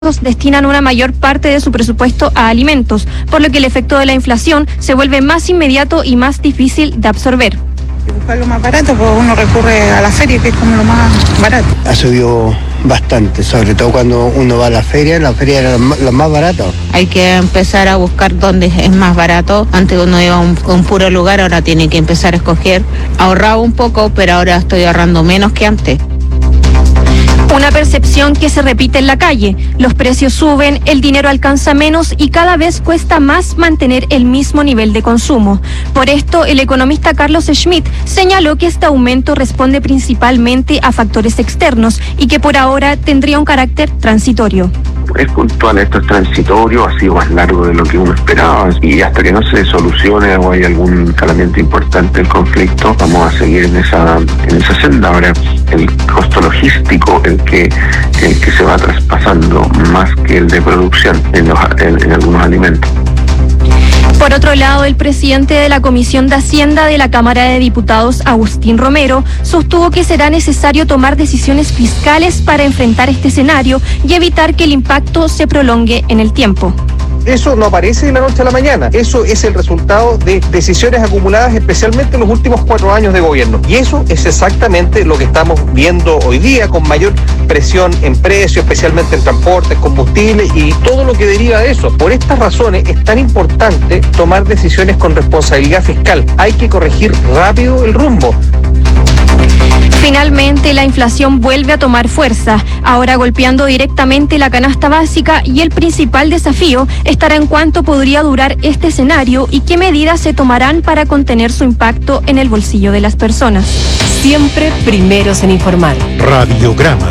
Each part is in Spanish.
destinan una mayor parte de su presupuesto a alimentos, por lo que el efecto de la inflación se vuelve más inmediato y más difícil de absorber. Buscar lo más barato, pues uno recurre a la feria, que es como lo más barato. Ha subido bastante, sobre todo cuando uno va a la feria era lo más barato. Hay que empezar a buscar dónde es más barato. Antes uno iba a un puro lugar, ahora tiene que empezar a escoger. Ahorraba un poco, pero ahora estoy ahorrando menos que antes. Una percepción que se repite en la calle. Los precios suben, el dinero alcanza menos y cada vez cuesta más mantener el mismo nivel de consumo. Por esto, el economista Carlos Schmitt señaló que este aumento responde principalmente a factores externos y que por ahora tendría un carácter transitorio. Es puntual, esto es transitorio, ha sido más largo de lo que uno esperaba y hasta que no se solucione o hay algún escalamiento importante del conflicto, vamos a seguir en esa senda. Ahora, el costo logístico, el que se va traspasando más que el de producción en algunos alimentos. Por otro lado, el presidente de la Comisión de Hacienda de la Cámara de Diputados, Agustín Romero, sostuvo que será necesario tomar decisiones fiscales para enfrentar este escenario y evitar que el impacto se prolongue en el tiempo. Eso no aparece de la noche a la mañana. Eso es el resultado de decisiones acumuladas especialmente en los últimos 4 años de gobierno. Y eso es exactamente lo que estamos viendo hoy día, con mayor presión en precios, especialmente en transportes, combustibles y todo lo que deriva de eso. Por estas razones es tan importante tomar decisiones con responsabilidad fiscal. Hay que corregir rápido el rumbo. Finalmente, la inflación vuelve a tomar fuerza, ahora golpeando directamente la canasta básica, y el principal desafío estará en cuánto podría durar este escenario y qué medidas se tomarán para contener su impacto en el bolsillo de las personas. Siempre primeros en informar. Radiograma.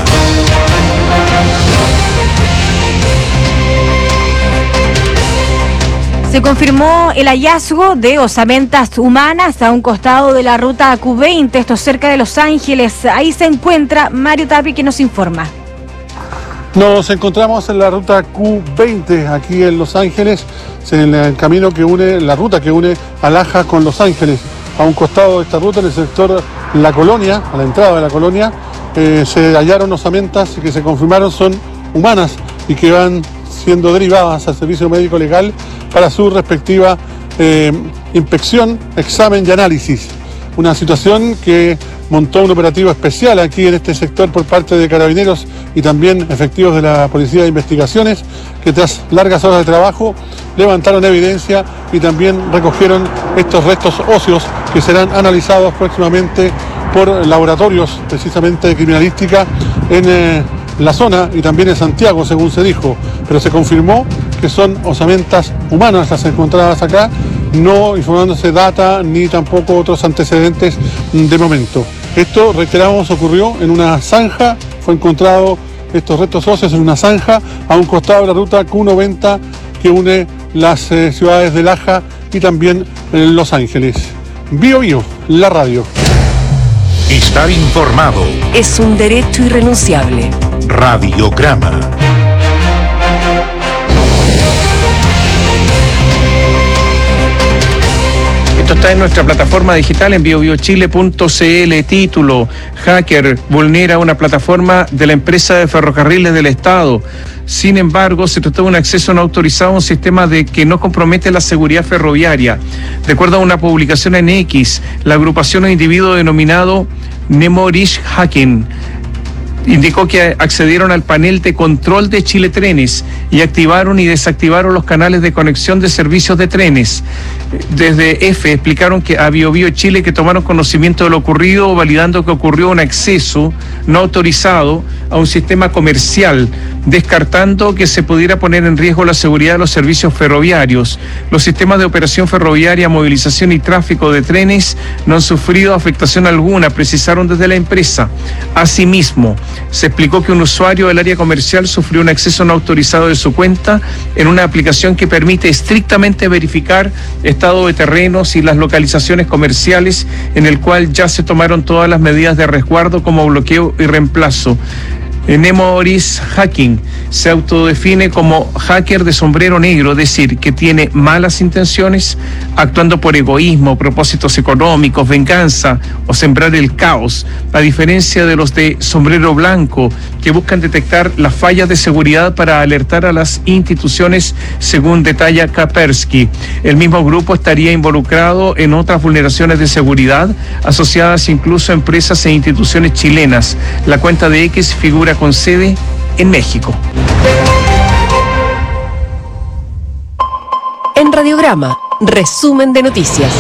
Se confirmó el hallazgo de osamentas humanas a un costado de la ruta Q20, esto cerca de Los Ángeles. Ahí se encuentra Mario Tapi, que nos informa. Nos encontramos en la ruta Q20, aquí en Los Ángeles, en el camino que une, la ruta que une Laja con Los Ángeles. A un costado de esta ruta, en el sector La Colonia, a la entrada de La Colonia, se hallaron osamentas que se confirmaron son humanas y que van siendo derivadas al servicio médico legal para su respectiva inspección, examen y análisis. Una situación que montó un operativo especial aquí en este sector por parte de Carabineros y también efectivos de la Policía de Investigaciones, que tras largas horas de trabajo levantaron evidencia y también recogieron estos restos óseos que serán analizados próximamente por laboratorios precisamente de criminalística en la zona y también en Santiago, según se dijo, pero se confirmó que son osamentas humanas las encontradas acá, no informándose data ni tampoco otros antecedentes de momento. Esto, reiteramos, ocurrió en una zanja, fue encontrado estos restos óseos en una zanja a un costado de la ruta Q90 que une las ciudades de Laja y también Los Ángeles. Bio Bio, la radio. Estar informado es un derecho irrenunciable. Radiograma. Esto está en nuestra plataforma digital en biobiochile.cl. Título: hacker vulnera una plataforma de la empresa de ferrocarriles del Estado. Sin embargo, se trató de un acceso no autorizado a un sistema que no compromete la seguridad ferroviaria. De acuerdo a una publicación en X, la agrupación o individuo denominado Nemorish Hacking indicó que accedieron al panel de control de Chile Trenes y activaron y desactivaron los canales de conexión de servicios de trenes. Desde F explicaron que a BioBio Chile que tomaron conocimiento de lo ocurrido, validando que ocurrió un acceso no autorizado a un sistema comercial, descartando que se pudiera poner en riesgo la seguridad de los servicios ferroviarios. Los sistemas de operación ferroviaria, movilización y tráfico de trenes no han sufrido afectación alguna, precisaron desde la empresa. Asimismo, se explicó que un usuario del área comercial sufrió un acceso no autorizado de su cuenta en una aplicación que permite estrictamente verificar estado de terrenos y las localizaciones comerciales, en el cual ya se tomaron todas las medidas de resguardo como bloqueo y reemplazo. Nemoris Hacking se autodefine como hacker de sombrero negro, es decir, que tiene malas intenciones, actuando por egoísmo, propósitos económicos, venganza o sembrar el caos, a diferencia de los de sombrero blanco, que buscan detectar las fallas de seguridad para alertar a las instituciones, según detalla Kaspersky. El mismo grupo estaría involucrado en otras vulneraciones de seguridad asociadas incluso a empresas e instituciones chilenas. La cuenta de X figura con sede en México. En Radiograma, resumen de noticias.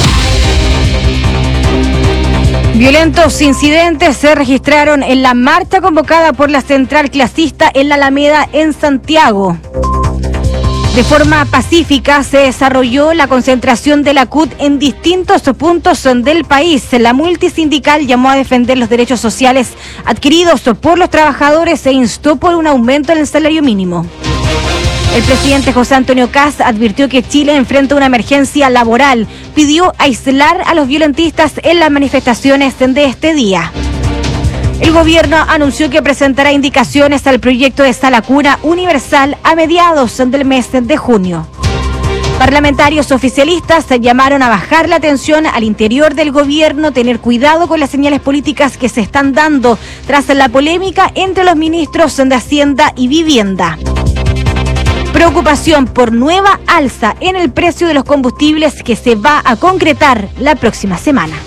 Violentos incidentes se registraron en la marcha convocada por la Central Clasista en la Alameda en Santiago. De forma pacífica se desarrolló la concentración de la CUT en distintos puntos del país. La multisindical llamó a defender los derechos sociales adquiridos por los trabajadores e instó por un aumento en el salario mínimo. El presidente José Antonio Kast advirtió que Chile enfrenta una emergencia laboral. Pidió aislar a los violentistas en las manifestaciones de este día. El gobierno anunció que presentará indicaciones al proyecto de sala cuna universal a mediados del mes de junio. Parlamentarios oficialistas llamaron a bajar la tensión al interior del gobierno, tener cuidado con las señales políticas que se están dando tras la polémica entre los ministros de Hacienda y Vivienda. Preocupación por nueva alza en el precio de los combustibles que se va a concretar la próxima semana.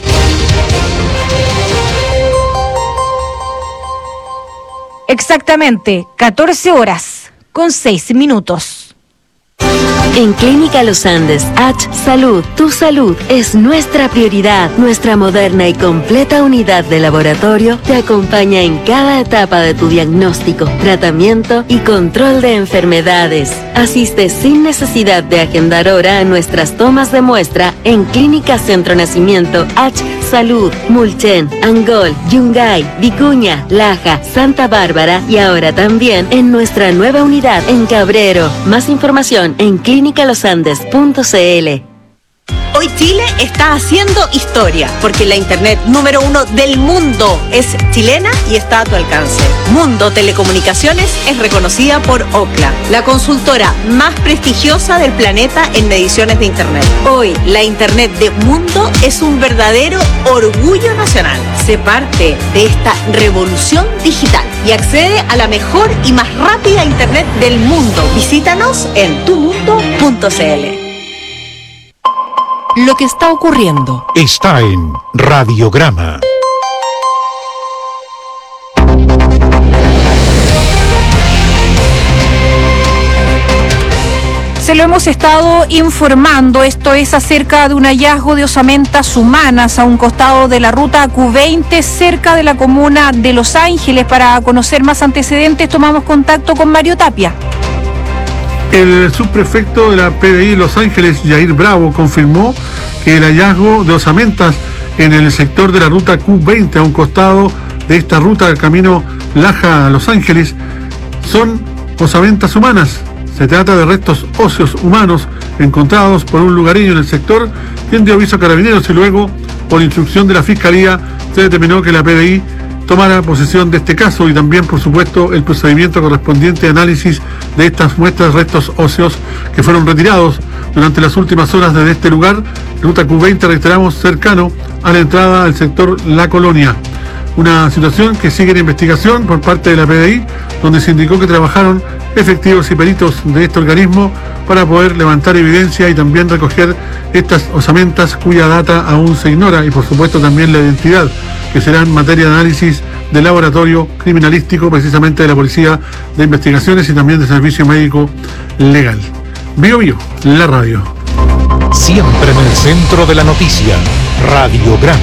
Exactamente 14 horas con 6 minutos. En Clínica Los Andes, H Salud, tu salud es nuestra prioridad. Nuestra moderna y completa unidad de laboratorio te acompaña en cada etapa de tu diagnóstico, tratamiento y control de enfermedades. Asiste sin necesidad de agendar hora a nuestras tomas de muestra en Clínica Centro Nacimiento, H Salud, Mulchen, Angol, Yungay, Vicuña, Laja, Santa Bárbara y ahora también en nuestra nueva unidad en Cabrero. Más información en clinicalosandes.cl. Hoy Chile está haciendo historia, porque la internet número 1 del mundo es chilena y está a tu alcance. Mundo Telecomunicaciones es reconocida por Ookla, la consultora más prestigiosa del planeta en mediciones de internet. Hoy, la internet de Mundo es un verdadero orgullo nacional. Sé parte de esta revolución digital y accede a la mejor y más rápida internet del mundo. Visítanos en tumundo.cl. Lo que está ocurriendo está en Radiograma. Se lo hemos estado informando, esto es acerca de un hallazgo de osamentas humanas a un costado de la ruta Q20 cerca de la comuna de Los Ángeles. Para conocer más antecedentes tomamos contacto con Mario Tapia. El subprefecto de la PDI Los Ángeles, Yair Bravo, confirmó que el hallazgo de osamentas en el sector de la ruta Q20 a un costado de esta ruta del camino Laja a Los Ángeles son osamentas humanas. Se trata de restos óseos humanos encontrados por un lugareño en el sector, quien dio aviso a carabineros y luego, por instrucción de la Fiscalía, se determinó que la PDI tomara posesión de este caso y también, por supuesto, el procedimiento correspondiente de análisis de estas muestras de restos óseos que fueron retirados durante las últimas horas desde este lugar, ruta Q20, reiteramos, cercano a la entrada del sector La Colonia. Una situación que sigue en investigación por parte de la PDI, donde se indicó que trabajaron efectivos y peritos de este organismo para poder levantar evidencia y también recoger estas osamentas cuya data aún se ignora y por supuesto también la identidad, que serán materia de análisis del laboratorio criminalístico, precisamente de la Policía de Investigaciones y también de Servicio Médico Legal. Bio Bio, la radio. Siempre en el centro de la noticia, Radiograma.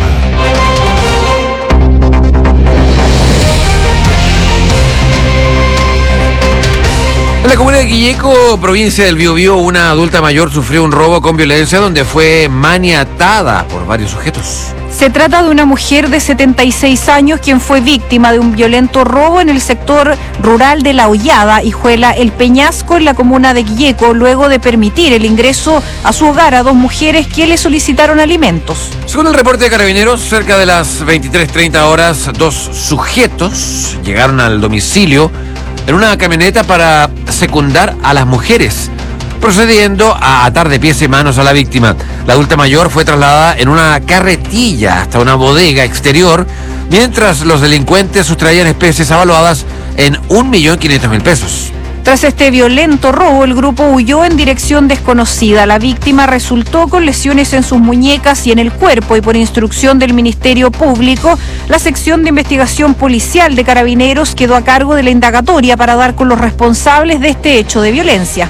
En la comuna de Quilleco, provincia del Biobío, una adulta mayor sufrió un robo con violencia donde fue maniatada por varios sujetos. Se trata de una mujer de 76 años quien fue víctima de un violento robo en el sector rural de La Hollada, Hijuela El Peñasco, en la comuna de Quilleco, luego de permitir el ingreso a su hogar a dos mujeres que le solicitaron alimentos. Según el reporte de Carabineros, cerca de las 23:30 horas, dos sujetos llegaron al domicilio en una camioneta para secundar a las mujeres, procediendo a atar de pies y manos a la víctima. La adulta mayor fue trasladada en una carretilla hasta una bodega exterior, mientras los delincuentes sustraían especies avaluadas en 1.500.000 pesos. Tras este violento robo, el grupo huyó en dirección desconocida. La víctima resultó con lesiones en sus muñecas y en el cuerpo, y por instrucción del Ministerio Público, la sección de investigación policial de Carabineros quedó a cargo de la indagatoria para dar con los responsables de este hecho de violencia.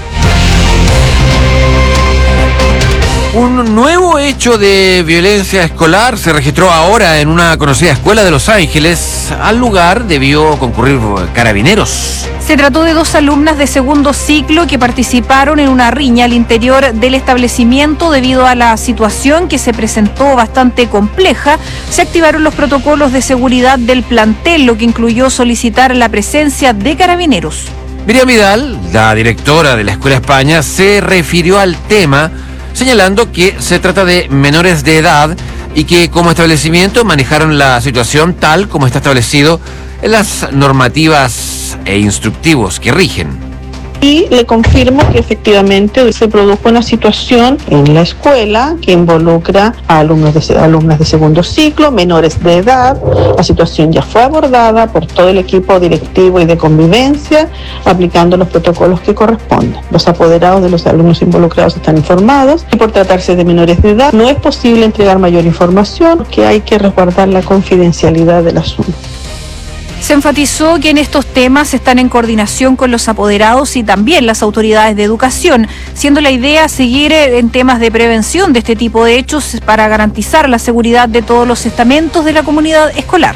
Un nuevo hecho de violencia escolar se registró ahora en una conocida escuela de Los Ángeles. Al lugar debió concurrir Carabineros. Se trató de dos alumnas de segundo ciclo que participaron en una riña al interior del establecimiento. Debido a la situación que se presentó bastante compleja, se activaron los protocolos de seguridad del plantel, lo que incluyó solicitar la presencia de Carabineros. Miriam Vidal, la directora de la Escuela España, se refirió al tema, señalando que se trata de menores de edad y que como establecimiento manejaron la situación tal como está establecido en las normativas e instructivos que rigen. Y le confirmo que efectivamente se produjo una situación en la escuela que involucra a alumnas de segundo ciclo, menores de edad. La situación ya fue abordada por todo el equipo directivo y de convivencia, aplicando los protocolos que corresponden. Los apoderados de los alumnos involucrados están informados, y por tratarse de menores de edad no es posible entregar mayor información, porque hay que resguardar la confidencialidad del asunto. Se enfatizó que en estos temas están en coordinación con los apoderados y también las autoridades de educación, siendo la idea seguir en temas de prevención de este tipo de hechos para garantizar la seguridad de todos los estamentos de la comunidad escolar.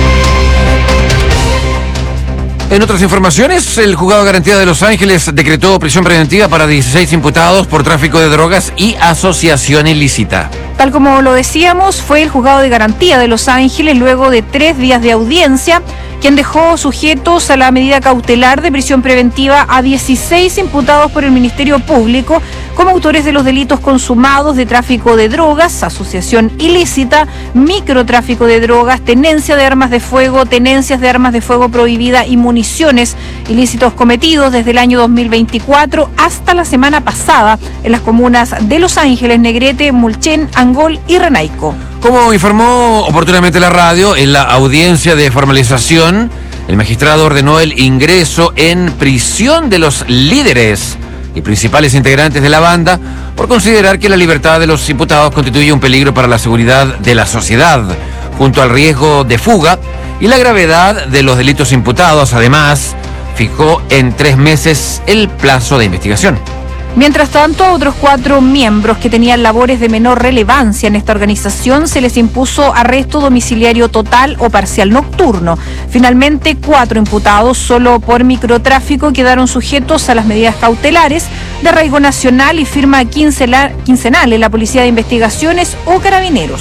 En otras informaciones, el Juzgado de Garantía de Los Ángeles decretó prisión preventiva para 16 imputados por tráfico de drogas y asociación ilícita. Tal como lo decíamos, fue el Juzgado de Garantía de Los Ángeles, luego de 3 días de audiencia, quien dejó sujetos a la medida cautelar de prisión preventiva a 16 imputados por el Ministerio Público como autores de los delitos consumados de tráfico de drogas, asociación ilícita, microtráfico de drogas, tenencia de armas de fuego, tenencias de armas de fuego prohibida y municiones, ilícitos cometidos desde el año 2024 hasta la semana pasada en las comunas de Los Ángeles, Negrete, Mulchen, Angol y Renaico. Como informó oportunamente la radio, en la audiencia de formalización, el magistrado ordenó el ingreso en prisión de los líderes y principales integrantes de la banda por considerar que la libertad de los imputados constituye un peligro para la seguridad de la sociedad, junto al riesgo de fuga y la gravedad de los delitos imputados. Además, fijó en 3 meses el plazo de investigación. Mientras tanto, a otros 4 miembros que tenían labores de menor relevancia en esta organización se les impuso arresto domiciliario total o parcial nocturno. Finalmente, 4 imputados solo por microtráfico quedaron sujetos a las medidas cautelares de arraigo nacional y firma quincenal en la Policía de Investigaciones o Carabineros.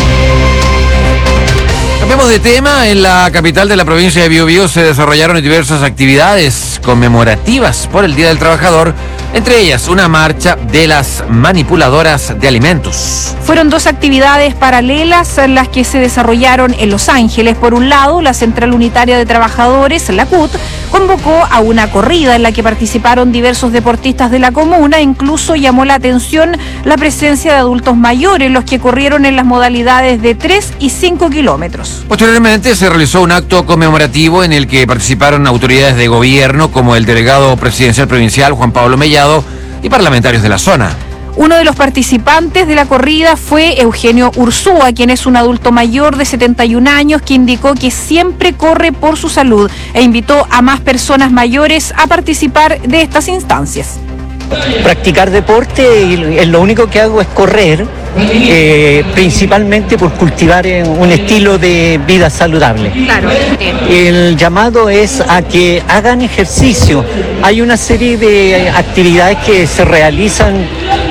Cambiamos de tema. En la capital de la provincia de Biobío se desarrollaron diversas actividades conmemorativas por el Día del Trabajador, entre ellas una marcha de las manipuladoras de alimentos. Fueron 2 actividades paralelas las que se desarrollaron en Los Ángeles. Por un lado, la Central Unitaria de Trabajadores, la CUT, convocó a una corrida en la que participaron diversos deportistas de la comuna. Incluso llamó la atención la presencia de adultos mayores, los que corrieron en las modalidades de 3 y 5 kilómetros. Posteriormente se realizó un acto conmemorativo en el que participaron autoridades de gobierno como el delegado presidencial provincial Juan Pablo Mellado y parlamentarios de la zona. Uno de los participantes de la corrida fue Eugenio Ursúa, quien es un adulto mayor de 71 años que indicó que siempre corre por su salud e invitó a más personas mayores a participar de estas instancias. Practicar deporte y lo único que hago es correr, principalmente por cultivar un estilo de vida saludable. Claro. El llamado es a que hagan ejercicio. Hay una serie de actividades que se realizan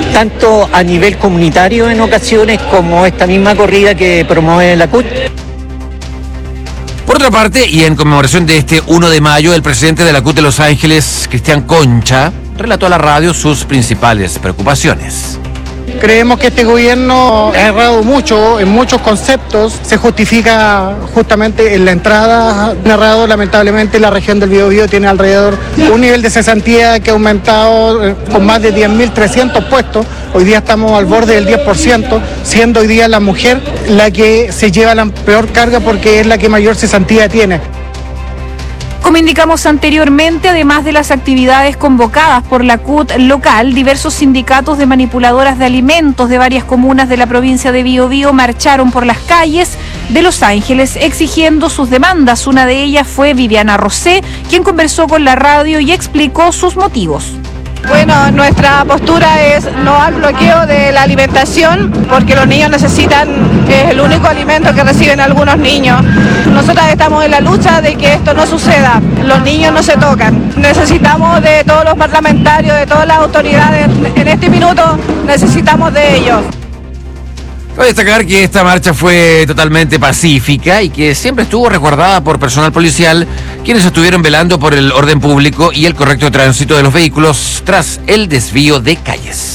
tanto a nivel comunitario en ocasiones como esta misma corrida que promueve la CUT. Por otra parte, y en conmemoración de este 1 de mayo, el presidente de la CUT de Los Ángeles, Cristian Concha, relató a la radio sus principales preocupaciones. Creemos que este gobierno ha errado mucho en muchos conceptos. Se justifica justamente en la entrada. Ha errado, lamentablemente, la región del Biobío tiene alrededor un nivel de cesantía que ha aumentado con más de 10.300 puestos. Hoy día estamos al borde del 10%, siendo hoy día la mujer la que se lleva la peor carga porque es la que mayor cesantía tiene. Como indicamos anteriormente, además de las actividades convocadas por la CUT local, diversos sindicatos de manipuladoras de alimentos de varias comunas de la provincia de Biobío marcharon por las calles de Los Ángeles exigiendo sus demandas. Una de ellas fue Viviana Rosé, quien conversó con la radio y explicó sus motivos. Bueno, nuestra postura es no al bloqueo de la alimentación, porque los niños necesitan, es el único alimento que reciben algunos niños. Nosotras estamos en la lucha de que esto no suceda, los niños no se tocan. Necesitamos de todos los parlamentarios, de todas las autoridades, en este minuto necesitamos de ellos. Cabe destacar que esta marcha fue totalmente pacífica y que siempre estuvo resguardada por personal policial, quienes estuvieron velando por el orden público y el correcto tránsito de los vehículos tras el desvío de calles.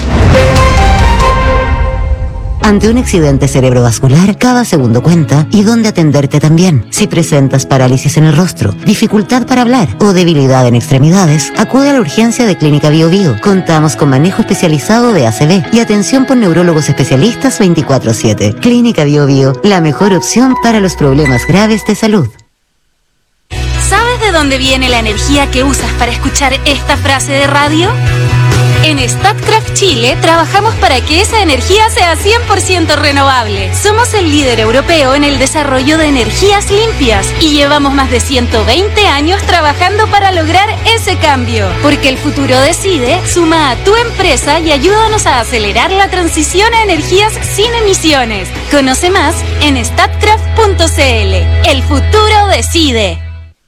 Ante un accidente cerebrovascular, cada segundo cuenta y dónde atenderte también. Si presentas parálisis en el rostro, dificultad para hablar o debilidad en extremidades, acude a la urgencia de Clínica Biobío. Contamos con manejo especializado de ACV y atención por neurólogos especialistas 24/7. Clínica Biobío, la mejor opción para los problemas graves de salud. ¿Sabes de dónde viene la energía que usas para escuchar esta frase de radio? En Statkraft Chile trabajamos para que esa energía sea 100% renovable. Somos el líder europeo en el desarrollo de energías limpias y llevamos más de 120 años trabajando para lograr ese cambio. Porque el futuro decide, suma a tu empresa y ayúdanos a acelerar la transición a energías sin emisiones. Conoce más en statkraft.cl. El futuro decide.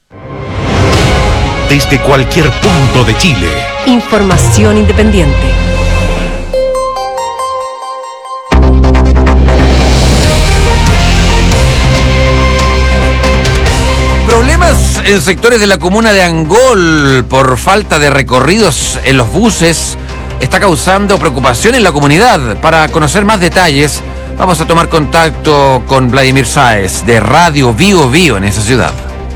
Desde cualquier punto de Chile. Información independiente. Problemas en sectores de la comuna de Angol por falta de recorridos en los buses está causando preocupación en la comunidad. Para conocer más detalles, vamos a tomar contacto con Vladimir Sáez de Radio Biobío en esa ciudad.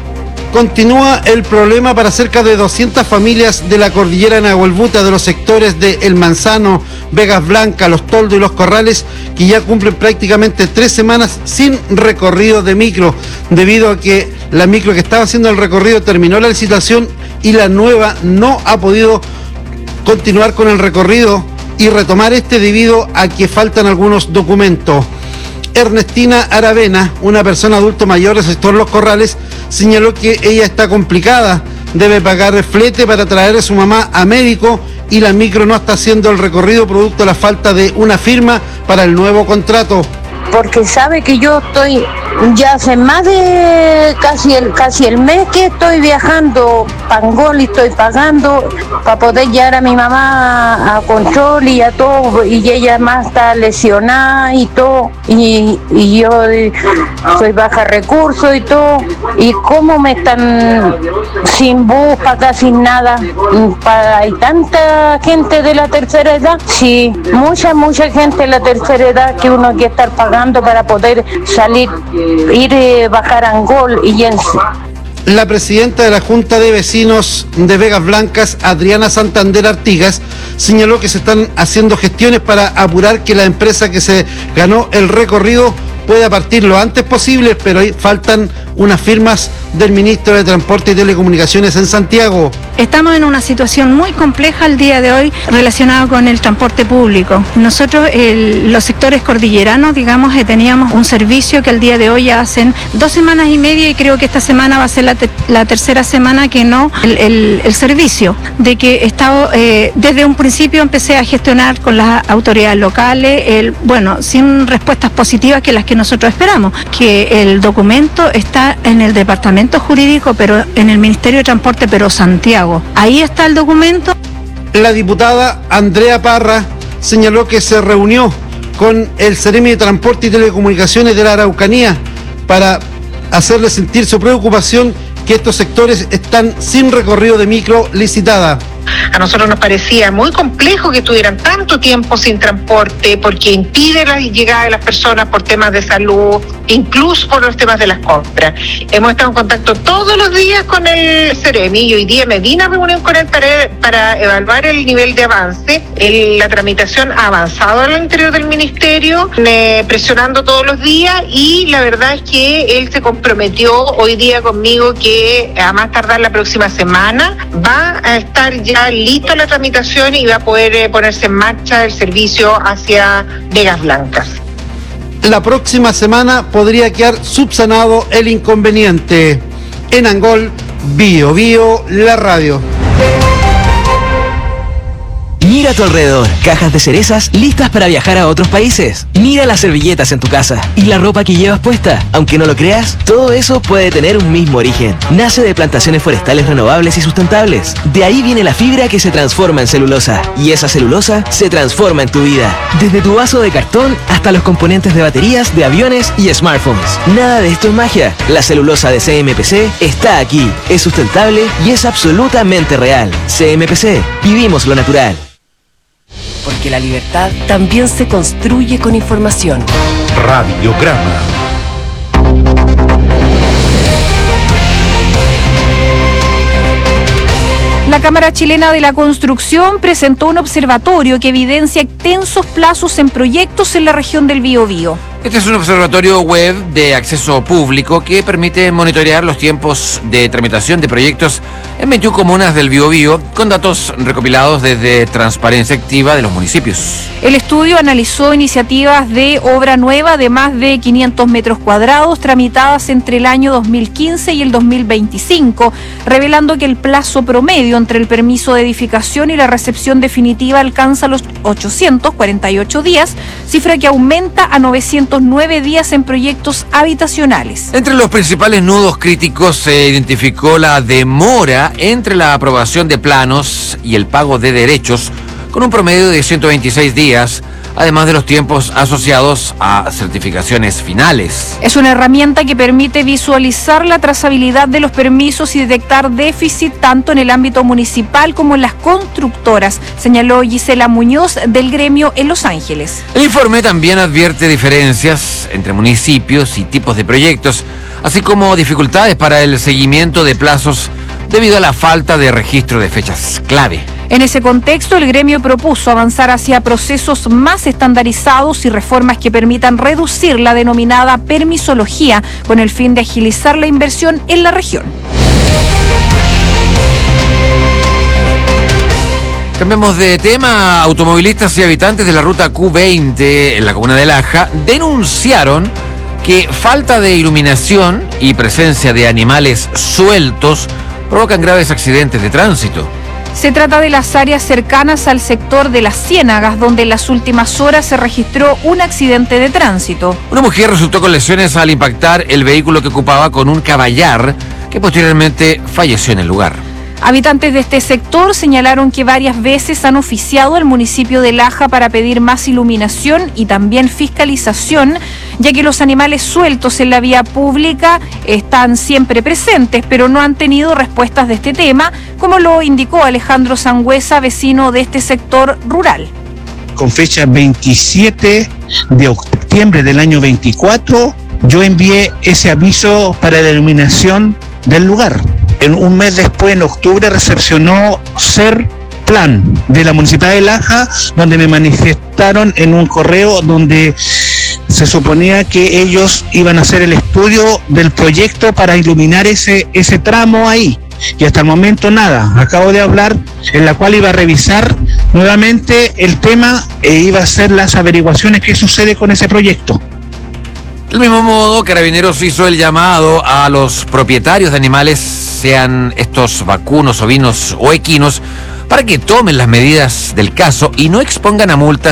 Continúa el problema para cerca de 200 familias de la cordillera Nahuelbuta, de los sectores de El Manzano, Vegas Blancas, Los Toldos y Los Corrales, que ya cumplen prácticamente 3 semanas sin recorrido de micro, debido a que la micro que estaba haciendo el recorrido terminó la licitación y la nueva no ha podido continuar con el recorrido y retomar debido a que faltan algunos documentos. Ernestina Aravena, una persona adulto mayor del sector Los Corrales, señaló que ella está complicada, debe pagar flete para traer a su mamá a médico y la micro no está haciendo el recorrido producto de la falta de una firma para el nuevo contrato. Porque sabe que yo estoy ya hace más de casi el mes que estoy viajando Pangol y estoy pagando para poder llevar a mi mamá a control y a todo, y ella más está lesionada y todo, y yo soy baja recursos y todo, y cómo me están sin bus para acá, sin nada, hay tanta gente de la tercera edad, sí, mucha gente de la tercera edad que uno hay que estar pagando para poder salir, bajar a Angol y en... La presidenta de la Junta de Vecinos de Vegas Blancas, Adriana Santander Artigas, señaló que se están haciendo gestiones para apurar que la empresa que se ganó el recorrido pueda partir lo antes posible, pero ahí faltan unas firmas del ministro de Transporte y Telecomunicaciones en Santiago. Estamos en una situación muy compleja el día de hoy relacionada con el transporte público. Nosotros, los sectores cordilleranos, digamos, teníamos un servicio que el día de hoy ya hacen 2 semanas y media, y creo que esta semana va a ser la tercera semana que no, el servicio, de que estaba, desde un principio empecé a gestionar con las autoridades locales, sin respuestas positivas que las que nosotros esperamos, que el documento está en el departamento jurídico, pero en el Ministerio de Transporte, pero Santiago. Ahí está el documento. La diputada Andrea Parra señaló que se reunió con el Seremi de Transporte y Telecomunicaciones de la Araucanía para hacerle sentir su preocupación que estos sectores están sin recorrido de micro licitada. A nosotros nos parecía muy complejo que estuvieran tanto tiempo sin transporte porque impide la llegada de las personas por temas de salud, incluso por los temas de las compras. Hemos estado en contacto todos los días con el Seremi y hoy día me vine a reunión con él para evaluar el nivel de avance. La tramitación ha avanzado al interior del ministerio, presionando todos los días, y la verdad es que él se comprometió hoy día conmigo que a más tardar la próxima semana va a estar ya lista la tramitación y va a poder ponerse en marcha el servicio hacia Vegas Blancas. La próxima semana podría quedar subsanado el inconveniente. En Angol, Bio Bio, la radio. Mira a tu alrededor, cajas de cerezas listas para viajar a otros países. Mira las servilletas en tu casa y la ropa que llevas puesta. Aunque no lo creas, todo eso puede tener un mismo origen. Nace de plantaciones forestales renovables y sustentables. De ahí viene la fibra que se transforma en celulosa. Y esa celulosa se transforma en tu vida. Desde tu vaso de cartón hasta los componentes de baterías, de aviones y smartphones. Nada de esto es magia. La celulosa de CMPC está aquí. Es sustentable y es absolutamente real. CMPC, vivimos lo natural. Porque la libertad también se construye con información. Radiograma. La Cámara Chilena de la Construcción presentó un observatorio que evidencia extensos plazos en proyectos en la región del Biobío. Este es un observatorio web de acceso público que permite monitorear los tiempos de tramitación de proyectos en 21 comunas del Biobío con datos recopilados desde Transparencia Activa de los municipios. El estudio analizó iniciativas de obra nueva de más de 500 metros cuadrados tramitadas entre el año 2015 y el 2025, revelando que el plazo promedio entre el permiso de edificación y la recepción definitiva alcanza los 848 días, cifra que aumenta a 909 días en proyectos habitacionales. Entre los principales nudos críticos se identificó la demora entre la aprobación de planos y el pago de derechos, con un promedio de 126 días, además de los tiempos asociados a certificaciones finales. Es una herramienta que permite visualizar la trazabilidad de los permisos y detectar déficit tanto en el ámbito municipal como en las constructoras, señaló Gisela Muñoz del gremio en Los Ángeles. El informe también advierte diferencias entre municipios y tipos de proyectos, así como dificultades para el seguimiento de plazos debido a la falta de registro de fechas clave. En ese contexto, el gremio propuso avanzar hacia procesos más estandarizados y reformas que permitan reducir la denominada permisología con el fin de agilizar la inversión en la región. Cambiamos de tema. Automovilistas y habitantes de la ruta Q20 en la comuna de Laja denunciaron que falta de iluminación y presencia de animales sueltos provocan graves accidentes de tránsito. Se trata de las áreas cercanas al sector de Las Ciénagas, donde en las últimas horas se registró un accidente de tránsito. Una mujer resultó con lesiones al impactar el vehículo que ocupaba con un caballar, que posteriormente falleció en el lugar. Habitantes de este sector señalaron que varias veces han oficiado al municipio de Laja para pedir más iluminación y también fiscalización, ya que los animales sueltos en la vía pública están siempre presentes, pero no han tenido respuestas de este tema, como lo indicó Alejandro Sangüesa, vecino de este sector rural. Con fecha 27 de septiembre del año 24, yo envié ese aviso para la iluminación del lugar. Un mes después, en octubre, recepcionó Serplan de la Municipalidad de Laja, donde me manifestaron en un correo donde se suponía que ellos iban a hacer el estudio del proyecto para iluminar ese tramo ahí. Y hasta el momento nada. Acabo de hablar en la cual iba a revisar nuevamente el tema e iba a hacer las averiguaciones que sucede con ese proyecto. Del mismo modo, Carabineros hizo el llamado a los propietarios de animales, sean estos vacunos, ovinos o equinos, para que tomen las medidas del caso y no expongan a multas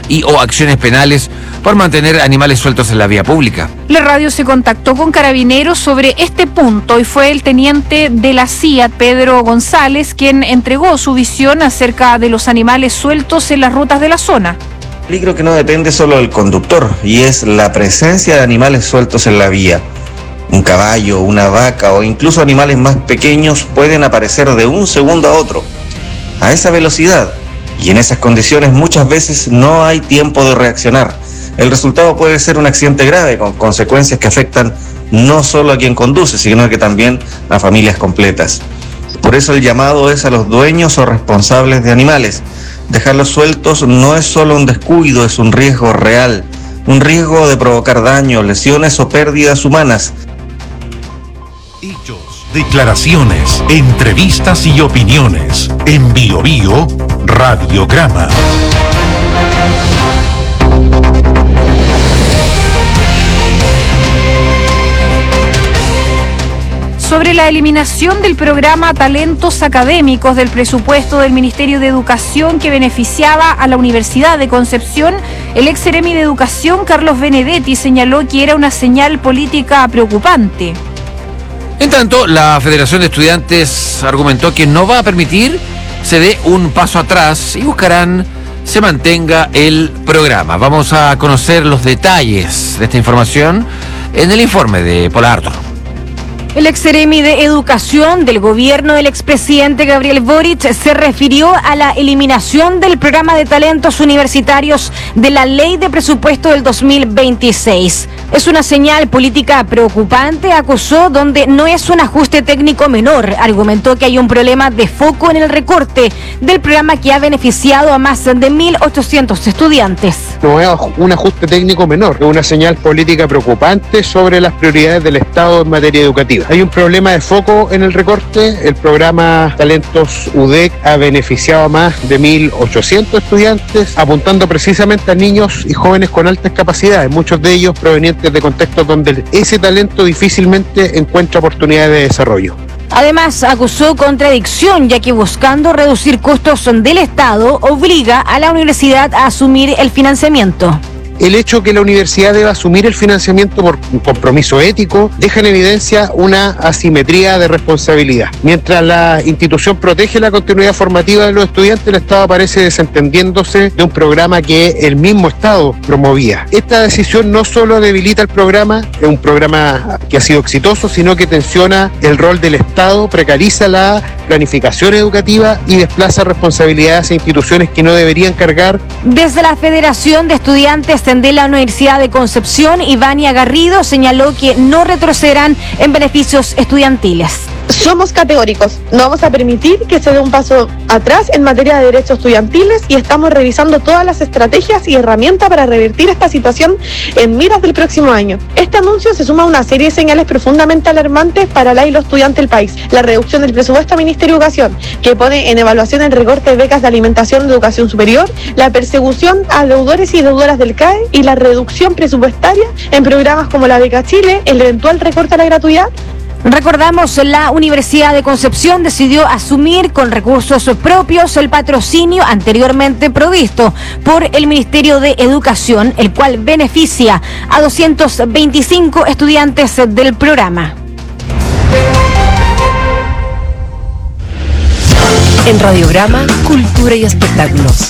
y o acciones penales por mantener animales sueltos en la vía pública. La radio se contactó con Carabineros sobre este punto y fue el teniente de la CIA, Pedro González, quien entregó su visión acerca de los animales sueltos en las rutas de la zona. El peligro que no depende solo del conductor, y es la presencia de animales sueltos en la vía. Un caballo, una vaca o incluso animales más pequeños pueden aparecer de un segundo a otro, a esa velocidad, y en esas condiciones muchas veces no hay tiempo de reaccionar. El resultado puede ser un accidente grave con consecuencias que afectan no solo a quien conduce, sino que también a familias completas. Por eso el llamado es a los dueños o responsables de animales. Dejarlos sueltos no es solo un descuido, es un riesgo real, un riesgo de provocar daños, lesiones o pérdidas humanas. Hechos, declaraciones, entrevistas y opiniones. En Bio Bio, Radiograma. Sobre la eliminación del programa Talentos Académicos del presupuesto del Ministerio de Educación que beneficiaba a la Universidad de Concepción, el ex seremi de Educación, Carlos Benedetti, señaló que era una señal política preocupante. En tanto, la Federación de Estudiantes argumentó que no va a permitir se dé un paso atrás y buscarán se mantenga el programa. Vamos a conocer los detalles de esta información en el informe de Paula Artur. El ex seremi de Educación del gobierno del expresidente Gabriel Boric se refirió a la eliminación del programa de talentos universitarios de la Ley de Presupuesto del 2026. Es una señal política preocupante, acusó, donde no es un ajuste técnico menor. Argumentó que hay un problema de foco en el recorte del programa que ha beneficiado a más de 1.800 estudiantes. No es un ajuste técnico menor, es una señal política preocupante sobre las prioridades del Estado en materia educativa. Hay un problema de foco en el recorte. El programa Talentos UDEC ha beneficiado a más de 1.800 estudiantes, apuntando precisamente a niños y jóvenes con altas capacidades, muchos de ellos provenientes de contextos donde ese talento difícilmente encuentra oportunidades de desarrollo. Además, acusó contradicción, ya que buscando reducir costos del Estado, obliga a la universidad a asumir el financiamiento. El hecho que la universidad deba asumir el financiamiento por un compromiso ético deja en evidencia una asimetría de responsabilidad. Mientras la institución protege la continuidad formativa de los estudiantes, el Estado aparece desentendiéndose de un programa que el mismo Estado promovía. Esta decisión no solo debilita el programa, es un programa que ha sido exitoso, sino que tensiona el rol del Estado, precariza la planificación educativa y desplaza responsabilidades a instituciones que no deberían cargar. Desde la Federación de Estudiantes de la Universidad de Concepción, Ivania Garrido señaló que no retrocederán en beneficios estudiantiles. Somos categóricos, no vamos a permitir que se dé un paso atrás en materia de derechos estudiantiles y estamos revisando todas las estrategias y herramientas para revertir esta situación en miras del próximo año. Este anuncio se suma a una serie de señales profundamente alarmantes para la y los estudiantes del país. La reducción del presupuesto al Ministerio de Educación, que pone en evaluación el recorte de becas de alimentación de educación superior, la persecución a deudores y deudoras del CAE y la reducción presupuestaria en programas como la Beca Chile, el eventual recorte a la gratuidad. Recordamos, la Universidad de Concepción decidió asumir con recursos propios el patrocinio anteriormente provisto por el Ministerio de Educación, el cual beneficia a 225 estudiantes del programa. En Radiograma, Cultura y Espectáculos.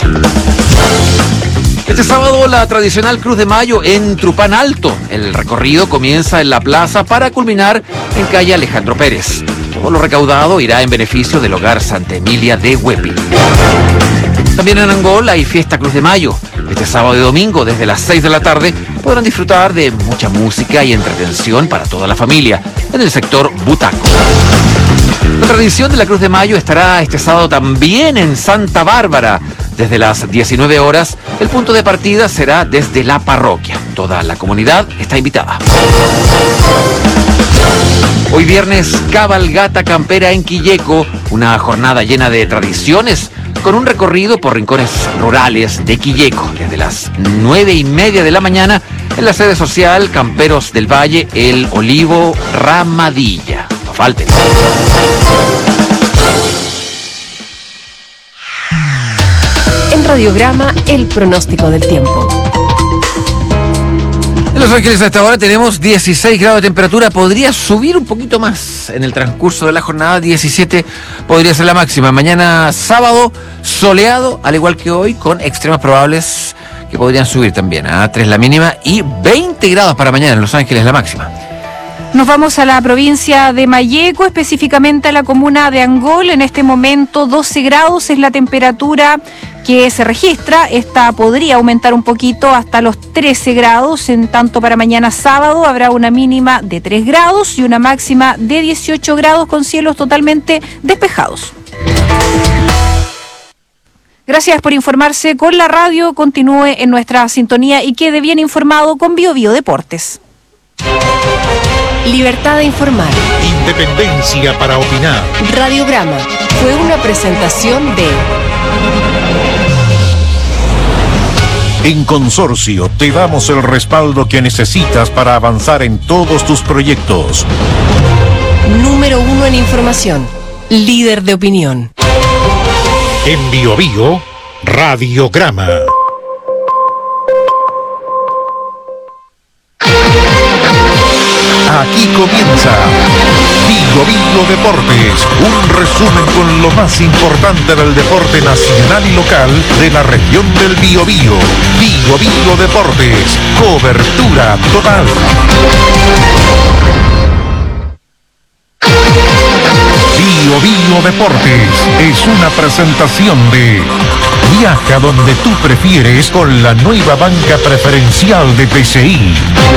Este sábado la tradicional Cruz de Mayo en Trupán Alto. El recorrido comienza en la plaza para culminar en calle Alejandro Pérez. Todo lo recaudado irá en beneficio del hogar Santa Emilia de Huepi. También en Angol hay fiesta Cruz de Mayo. Este sábado y domingo desde las 6 de la tarde podrán disfrutar de mucha música y entretención para toda la familia en el sector Butaco. La tradición de la Cruz de Mayo estará este sábado también en Santa Bárbara. Desde las 19 horas, el punto de partida será desde la parroquia. Toda la comunidad está invitada. Hoy viernes, cabalgata campera en Quilleco, una jornada llena de tradiciones, con un recorrido por rincones rurales de Quilleco, desde las 9:30 de la mañana, en la sede social Camperos del Valle, El Olivo, Ramadilla. No falten. En Radiograma, el pronóstico del tiempo. En Los Ángeles a esta hora tenemos 16 grados de temperatura, podría subir un poquito más en el transcurso de la jornada, 17 podría ser la máxima. Mañana sábado, soleado, al igual que hoy, con extremas probables que podrían subir también, a 3 la mínima y 20 grados para mañana en Los Ángeles la máxima. Nos vamos a la provincia de Malleco, específicamente a la comuna de Angol. En este momento 12 grados es la temperatura que se registra. Esta podría aumentar un poquito hasta los 13 grados. En tanto, para mañana sábado habrá una mínima de 3 grados y una máxima de 18 grados con cielos totalmente despejados. Gracias por informarse con la radio. Continúe en nuestra sintonía y quede bien informado con Bio Bio Deportes. Libertad de informar. Independencia para opinar. Radiograma fue una presentación de... En Consorcio te damos el respaldo que necesitas para avanzar en todos tus proyectos. Número 1 en información. Líder de opinión. En Bio Bio, Radiograma. Aquí comienza Bio Bio Deportes, un resumen con lo más importante del deporte nacional y local de la región del Biobío. Bio Bio Deportes, cobertura total. Bio Bio Deportes es una presentación de Viaja donde tú prefieres con la nueva banca preferencial de PCI.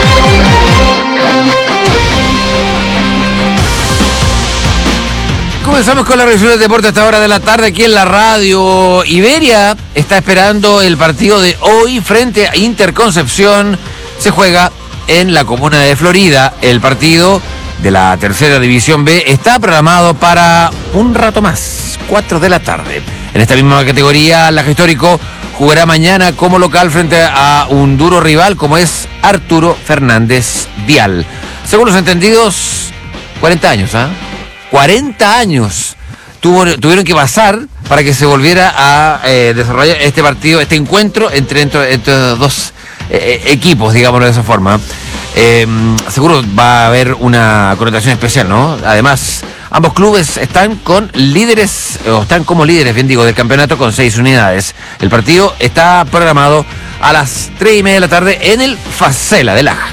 Comenzamos con la revisión del deporte a esta hora de la tarde aquí en la radio. Iberia está esperando el partido de hoy frente a Interconcepción. Se juega en la comuna de Florida. El partido de la tercera división B está programado para un rato más, 4 de la tarde. En esta misma categoría, Laja Histórico jugará mañana como local frente a un duro rival como es Arturo Fernández Vial. Según los entendidos, 40 años, ¿ah? 40 años tuvieron que pasar para que se volviera a desarrollar este partido, este encuentro entre dos equipos, digámoslo de esa forma. Seguro va a haber una connotación especial, ¿no? Además, ambos clubes están como líderes, bien digo, del campeonato con 6 unidades. El partido está programado a las 3:30 de la tarde en el Facela de Laja.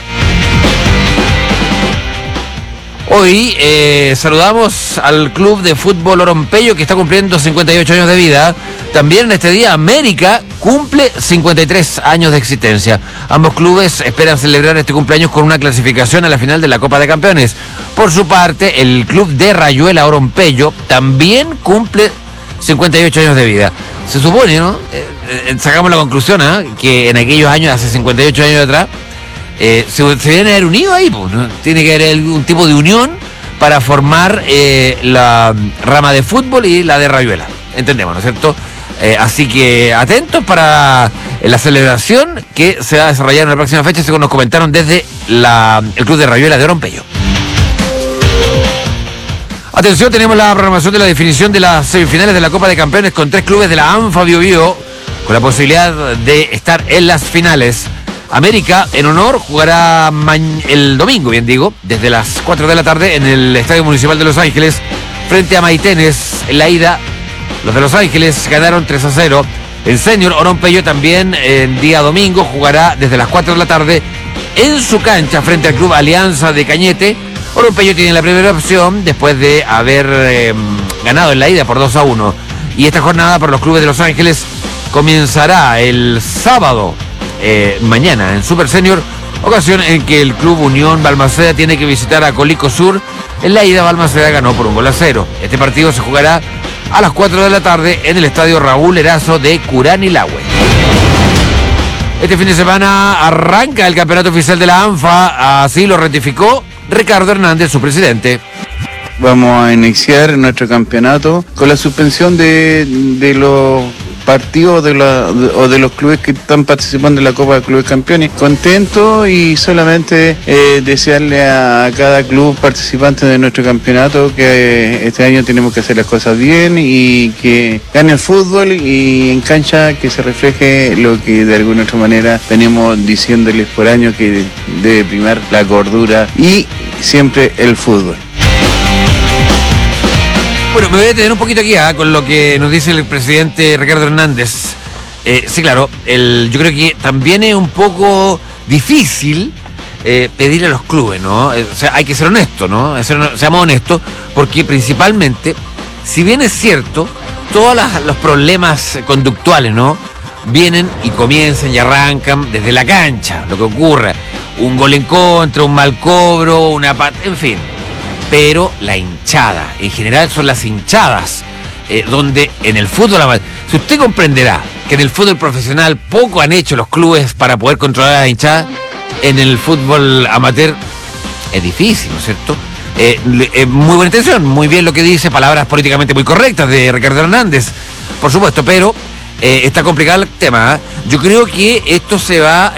Hoy saludamos al Club de Fútbol Oronpeyo, que está cumpliendo 58 años de vida. También en este día América cumple 53 años de existencia. Ambos clubes esperan celebrar este cumpleaños con una clasificación a la final de la Copa de Campeones. Por su parte, el Club de Rayuela Oronpeyo también cumple 58 años de vida. Se supone, ¿no? Sacamos la conclusión, que en aquellos años, hace 58 años atrás, se deben haber unido ahí, pues, ¿no? Tiene que haber algún tipo de unión para formar la rama de fútbol y la de Rayuela. Entendemos, ¿no es cierto? Así que atentos para la celebración que se va a desarrollar en la próxima fecha, según nos comentaron desde el Club de Rayuela de Oronpeyo. Atención, tenemos la programación de la definición de las semifinales de la Copa de Campeones con 3 clubes de la ANFA Bio Bio, con la posibilidad de estar en las finales. América, en honor, jugará el domingo, bien digo, desde las 4 de la tarde en el Estadio Municipal de Los Ángeles, frente a Maitenes. En la ida, los de Los Ángeles ganaron 3-0. El Senior Oronpeyo también, el día domingo, jugará desde las 4 de la tarde en su cancha frente al Club Alianza de Cañete. Oronpeyo tiene la primera opción después de haber ganado en la ida por 2-1. Y esta jornada para los clubes de Los Ángeles comenzará el sábado, mañana en Super Senior, ocasión en que el Club Unión Balmaceda tiene que visitar a Colico Sur. En la ida, Balmaceda ganó por 1-0. Este partido se jugará a las 4 de la tarde en el Estadio Raúl Erazo de Curanilahue. Este fin de semana arranca el campeonato oficial de la ANFA, así lo ratificó Ricardo Hernández, su presidente. Vamos a iniciar nuestro campeonato con la suspensión de los partidos de los clubes que están participando en la Copa de Clubes Campeones. Contento y solamente desearle a cada club participante de nuestro campeonato que este año tenemos que hacer las cosas bien y que gane el fútbol y en cancha que se refleje lo que de alguna otra manera venimos diciéndoles por año, que debe primar la cordura y siempre el fútbol. Bueno, me voy a detener un poquito aquí con lo que nos dice el presidente Ricardo Hernández. Sí, claro, yo creo que también es un poco difícil pedirle a los clubes, ¿no? O sea, hay que ser honesto, ¿no? Seamos honestos, porque principalmente, si bien es cierto, todos los problemas conductuales, ¿no? Vienen y comienzan y arrancan desde la cancha, lo que ocurre. Un gol en contra, un mal cobro, en fin. Pero la hinchada, en general son las hinchadas, donde en el fútbol, si usted comprenderá que en el fútbol profesional poco han hecho los clubes para poder controlar a la hinchada, en el fútbol amateur es difícil, ¿no es cierto? Muy buena intención, muy bien lo que dice, palabras políticamente muy correctas de Ricardo Hernández, por supuesto, pero está complicado el tema. Yo creo que esto se va,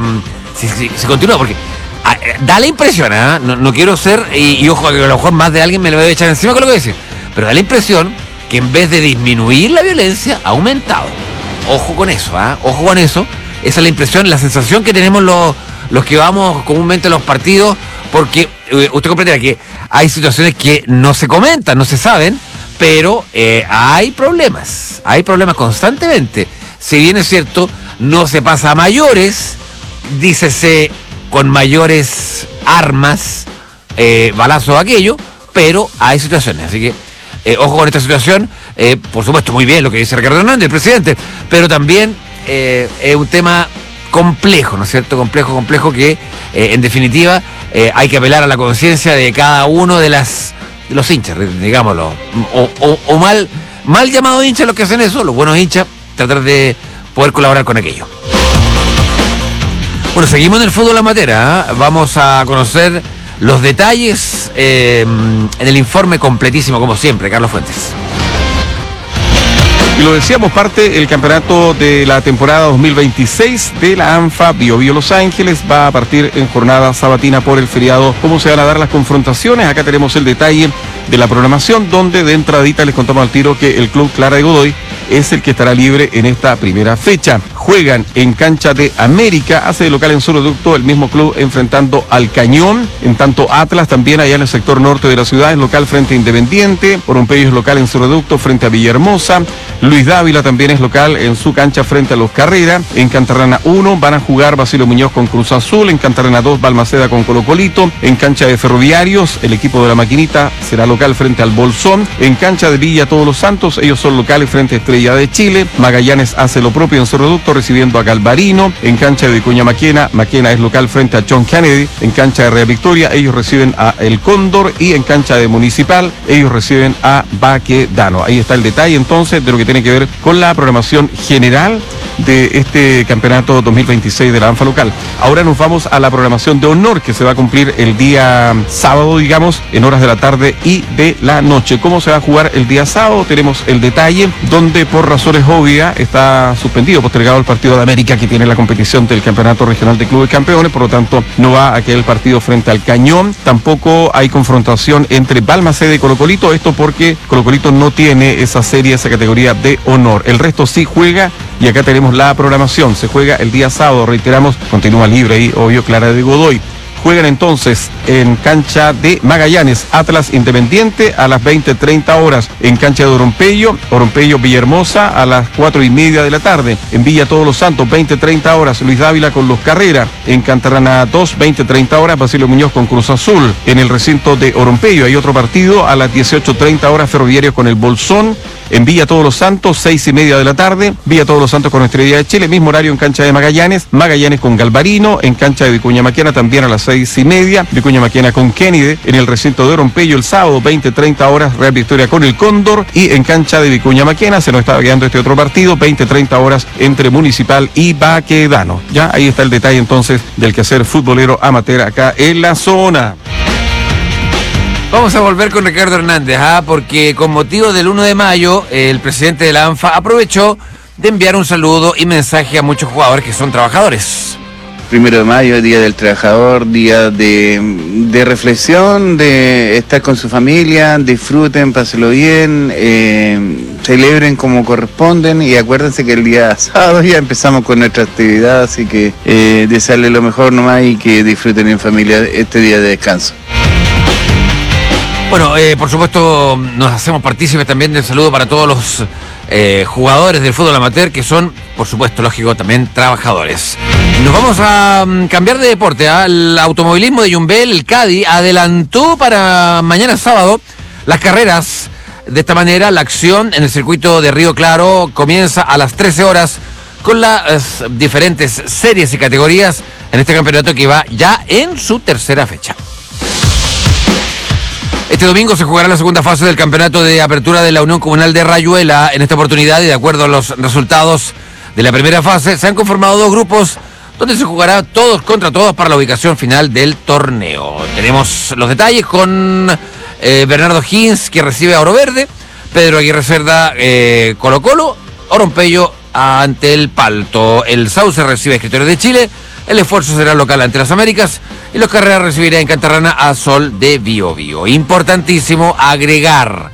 si continúa, porque da la impresión, no quiero ser, y ojo, que a lo mejor más de alguien me lo va a echar encima con lo que voy a decir, pero da la impresión que en vez de disminuir la violencia, ha aumentado. Ojo con eso, ojo con eso. Esa es la impresión, la sensación que tenemos los que vamos comúnmente a los partidos, porque usted comprenderá que hay situaciones que no se comentan, no se saben, pero hay problemas constantemente. Si bien es cierto, no se pasa a mayores, dícese con mayores armas, balazos, aquello, pero hay situaciones, así que ojo con esta situación. Por supuesto, muy bien lo que dice Ricardo Hernández, el presidente, pero también es un tema complejo, ¿no es cierto? Complejo que en definitiva hay que apelar a la conciencia de cada uno de los hinchas, digámoslo, o mal llamados hinchas los que hacen eso, los buenos hinchas, tratar de poder colaborar con aquello. Bueno, seguimos en el fútbol amateur, vamos a conocer los detalles en el informe completísimo, como siempre, Carlos Fuentes. Y lo decíamos, parte el campeonato de la temporada 2026 de la ANFA Bio Bio Los Ángeles va a partir en jornada sabatina por el feriado. ¿Cómo se van a dar las confrontaciones? Acá tenemos el detalle de la programación, donde de entradita les contamos al tiro que el club Clara de Godoy es el que estará libre en esta primera fecha. Juegan en cancha de América, hace de local en Soloducto el mismo club enfrentando al Cañón. En tanto Atlas también allá en el sector norte de la ciudad es local frente a Independiente. Orompeyo es local en Soloducto frente a Villahermosa. Luis Dávila también es local en su cancha frente a Los Carrera. En Cantarrana 1 van a jugar Basilio Muñoz con Cruz Azul. En Cantarrana 2 Balmaceda con Colo Colito. En cancha de Ferroviarios el equipo de la Maquinita será local frente al Bolsón. En cancha de Villa Todos los Santos ellos son locales frente a Estrella de Chile. Magallanes hace lo propio en Soloducto recibiendo a Galvarino. En cancha de Vicuña Maquena es local frente a John Kennedy. En cancha de Real Victoria ellos reciben a El Cóndor. Y en cancha de Municipal ellos reciben a Baquedano. Ahí está el detalle entonces de lo que tiene que ver con la programación general de este campeonato 2026 de la ANFA local. Ahora nos vamos a la programación de honor que se va a cumplir el día sábado, digamos, en horas de la tarde y de la noche. ¿Cómo se va a jugar el día sábado? Tenemos el detalle donde por razones obvias está suspendido, postergado el partido de América que tiene la competición del Campeonato Regional de Clubes Campeones, por lo tanto no va a quedar el partido frente al Cañón. Tampoco hay confrontación entre Balmaceda y Colo Colito, esto porque Colo Colito no tiene esa serie, esa categoría de honor. El resto sí juega y acá tenemos la programación. Se juega el día sábado, reiteramos, continúa libre ahí, obvio, Clara de Godoy. Juegan entonces en cancha de Magallanes, Atlas Independiente a las 20:30 horas. En cancha de Orompeyo Villahermosa a las 4:30 de la tarde. En Villa Todos los Santos, 20:30 horas, Luis Dávila con Los Carrera. En Cantarrana 2, 20:30 horas, Basilio Muñoz con Cruz Azul. En el recinto de Orompeyo hay otro partido a las 18:30 horas, Ferroviarios con el Bolsón. En Villa Todos los Santos, 6:30 de la tarde, Villa Todos los Santos con Estrella de Chile, mismo horario en cancha de Magallanes con Galvarino. En cancha de Vicuña Maquena también a las 6:30, Vicuña Maquena con Kennedy. En el recinto de Orompeyo el sábado, 20:30 horas, Real Victoria con el Cóndor. Y en cancha de Vicuña Maquena se nos está quedando este otro partido, 20:30 horas entre Municipal y Baquedano. Ya ahí está el detalle entonces del quehacer futbolero amateur acá en la zona. Vamos a volver con Ricardo Hernández, porque con motivo del 1 de mayo, el presidente de la ANFA aprovechó de enviar un saludo y mensaje a muchos jugadores que son trabajadores. 1 de mayo, Día del Trabajador, día de reflexión, de estar con su familia, disfruten, pásenlo bien, celebren como corresponden y acuérdense que el día sábado ya empezamos con nuestra actividad, así que desearles lo mejor nomás y que disfruten en familia este día de descanso. Bueno, por supuesto nos hacemos partícipes también del saludo para todos los jugadores del fútbol amateur que son, por supuesto, lógico, también trabajadores. Nos vamos a cambiar de deporte. El automovilismo de Yumbel, el Cadi, adelantó para mañana sábado las carreras. De esta manera, la acción en el circuito de Río Claro comienza a las 13 horas con las diferentes series y categorías en este campeonato que va ya en su tercera fecha. Este domingo se jugará la segunda fase del campeonato de apertura de la Unión Comunal de Rayuela. En esta oportunidad, y de acuerdo a los resultados de la primera fase, se han conformado 2 grupos donde se jugará todos contra todos para la ubicación final del torneo. Tenemos los detalles con Bernardo Hins, que recibe a Oro Verde, Pedro Aguirre Cerda, Colo Colo, Orompello ante el Palto. El Sauce recibe a Escritores de Chile, el Esfuerzo será local ante las Américas y los Carreras recibirá en Cantarrana a Sol de Biobío. Importantísimo agregar